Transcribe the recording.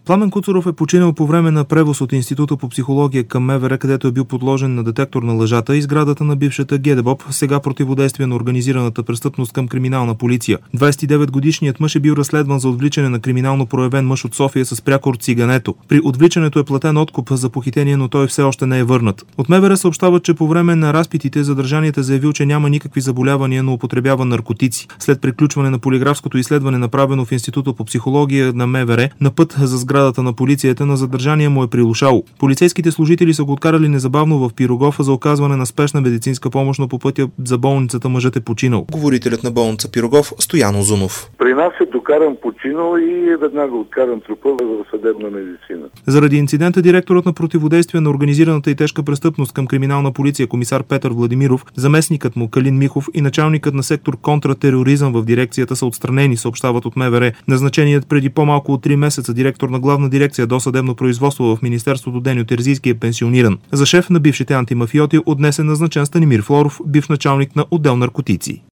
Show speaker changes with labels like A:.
A: Пламен Куцуров е починал по време на превоз от Института по психология към МВР, където е бил подложен на детектор на лъжата и сградата на бившата ГДБОП, сега противодействие на организираната престъпност към криминална полиция. 29-годишният мъж е бил разследван за отвличане на криминално проявен мъж от София с прякор цигането. При отвличането е платен откуп за похитение, но той все още не е върнат. От МВР съобщават, че по време на разпитите задържаният е заявил, че няма никакви заболявания, но употребява наркотици. След приключване на полиграфското изследване, направено в Института по психология на МВР, на път за сградата на полицията на задържания му е прилушало. Полицейските служители са го откарали незабавно в Пирогов за оказване на спешна медицинска помощ, но по пътя за болницата мъжът е починал. Говорителят на болница Пирогов Стоян Озунов.
B: При нас е докаран починал и веднага откаран трупа в съдебна медицина.
A: Заради инцидента директорът на противодействие на организираната и тежка престъпност към криминална полиция комисар Петър Владимиров, заместникът му Калин Михов и началникът на сектор контратероризъм в дирекцията са отстранени, съобщават от МВР. Назначеният преди по-малко от 3 месеца директор на главна дирекция досъдебно производство в Министерството Деню Терзийски е пенсиониран. За шеф на бившите антимафиоти от днес е назначен Станимир Флоров, бивш началник на отдел наркотици.